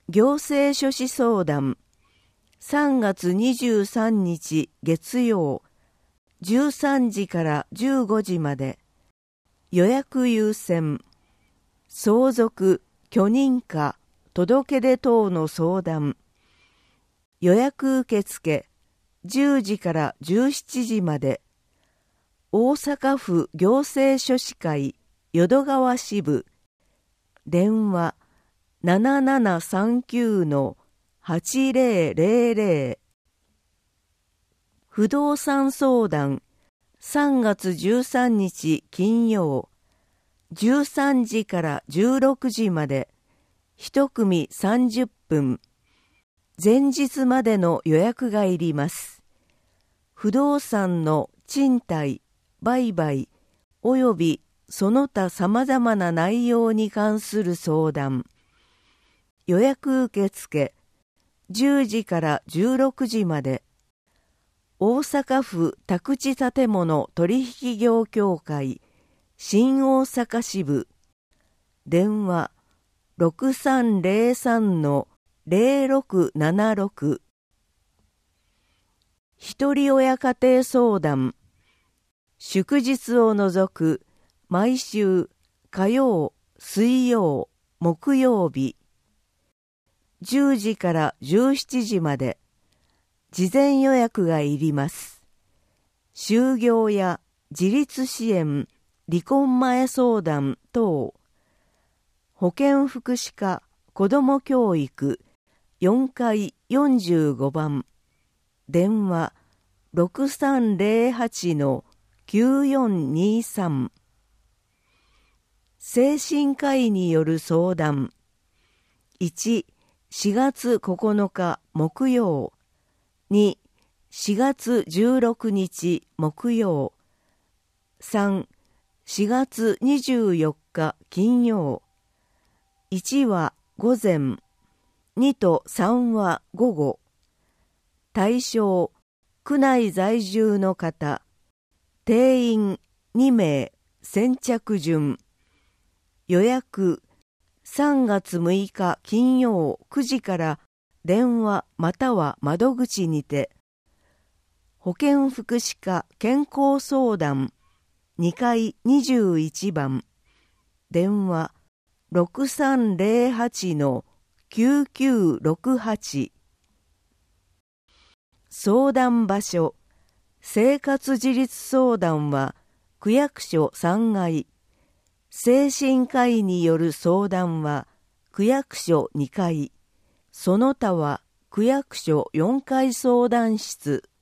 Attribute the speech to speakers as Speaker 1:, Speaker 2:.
Speaker 1: 行政書士相談3月23日月曜13時から15時まで。予約優先。相続、許認可、届け出等の相談。予約受付10時から17時まで。大阪府行政書士会淀川支部。電話7739-8000。不動産相談3月13日金曜13時から16時まで。1組30分。前日までの予約がいります。不動産の賃貸、売買およびその他様々な内容に関する相談。予約受付10時から16時まで。大阪府宅地建物取引業協会新大阪支部。電話6303-0676。ひとり親家庭相談。祝日を除く毎週火曜、水曜、木曜日。10時から17時まで。事前予約がいります。就業や自立支援、離婚前相談等。保健福祉課子ども教育4階45番。電話6308-9423。精神科医による相談。1、4月9日木曜。2、4月16日木曜。3、4月24日金曜。1は午前、2と3は午後。対象、区内在住の方。定員2名、先着順。予約、3月6日金曜9時から電話または窓口にて。保健福祉課健康相談2階21番。電話6308-9968。相談場所。生活自立相談は区役所3階。精神科医による相談は区役所2階。その他は区役所4階相談室。